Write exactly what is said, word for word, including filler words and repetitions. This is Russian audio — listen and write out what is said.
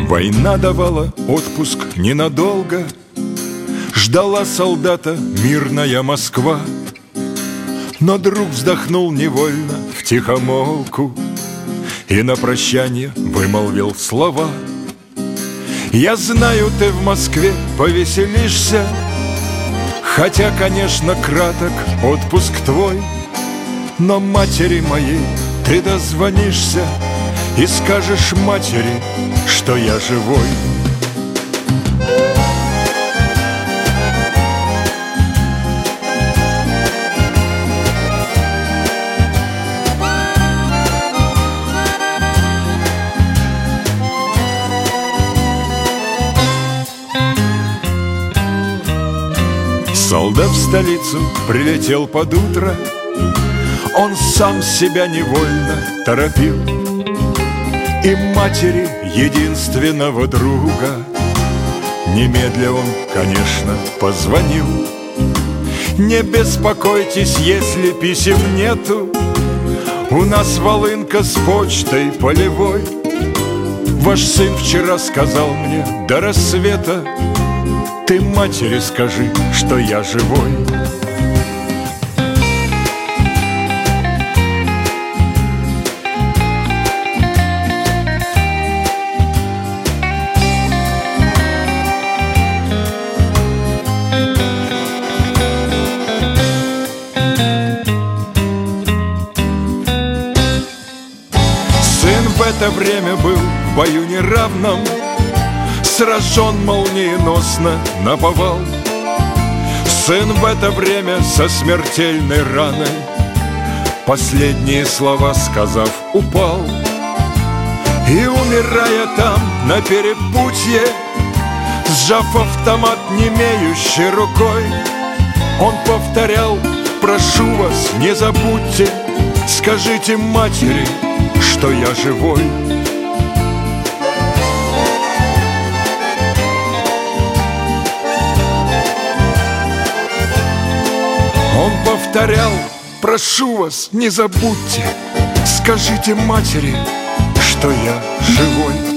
Война давала отпуск ненадолго, ждала солдата мирная Москва. Но друг вздохнул невольно втихомолку и на прощание вымолвил слова: «Я знаю, ты в Москве повеселишься, хотя, конечно, краток отпуск твой. Но матери моей ты дозвонишься и скажешь матери, что я живой». Солдат в столицу прилетел под утро, он сам себя невольно торопил, и матери единственного друга немедля он, конечно, позвонил. «Не беспокойтесь, если писем нету, у нас волынка с почтой полевой. Ваш сын вчера сказал мне до рассвета, ты матери скажи, что я живой». Сын в это время был в бою неравном, сражен молниеносно наповал. Сын в это время со смертельной раной, последние слова сказав, упал. И, умирая там на перепутье, сжав автомат немеющей рукой, он повторял: «Прошу вас, не забудьте, скажите матери, что я живой». Он повторял: «Прошу вас, не забудьте, скажите матери, что я живой».